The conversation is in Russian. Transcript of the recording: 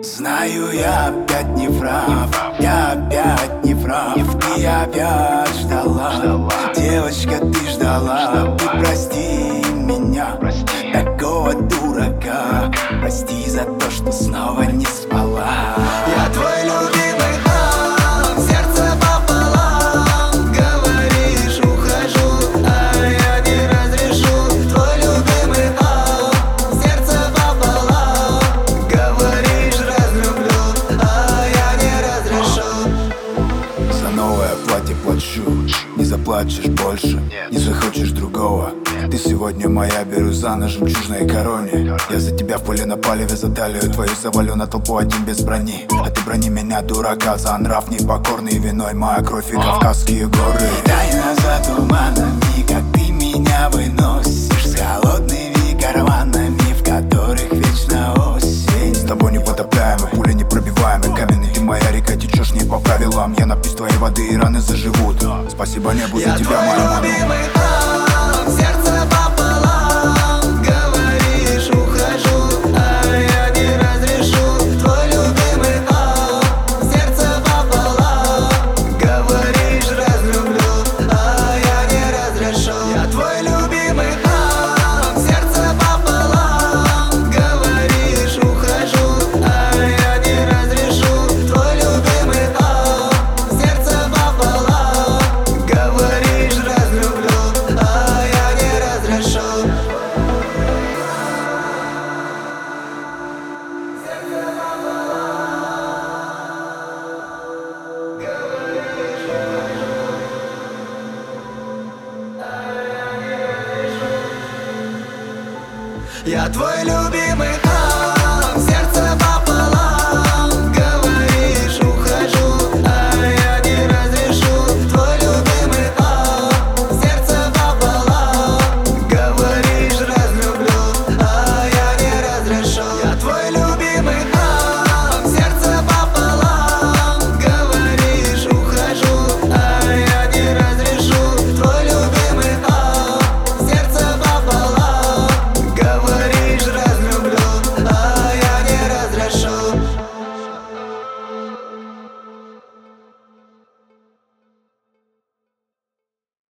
Знаю, я опять не прав, я опять не прав. Ты опять ждала, девочка, ты ждала. Ты прости меня, такого дурака. Прости за то, что снова не спала. Я твой любимый ам, сердце пополам. Говоришь, ухожу, а я не разрешу. Твой любимый ам, сердце пополам. Говоришь, разлюблю, а я не разрешу. За новое платье плачу, не заплачешь больше, не захочешь другого. Ты сегодня моя, беру за на жемчужной короне. Я за тебя в поле на палеве, за талию твою завалю на толпу один без брони. А ты брони меня, дурака, за нрав непокорный. Виной моя кровь и Кавказские горы. Тайна за туманами, как ты меня выносишь, с холодными карманами, в которых вечно осень. С тобой непотопляемый, пуля непробиваемый, каменный. Ты моя река, течешь не по правилам. Я напьюсь твоей воды и раны заживут. Спасибо небу за тебя, моя мама. Сердце пополам, говоришь, ухожу, а я не разрешу. Твой любимый ам, сердце пополам. Говоришь, разлюблю, а я не разрешу. Я твой любимый ам, сердце пополам. Говоришь, ухожу, а я не разрешу. Твой любимый ам, сердце пополам. Говоришь, разлюблю, а я не разрешу. Я твой любимый ам.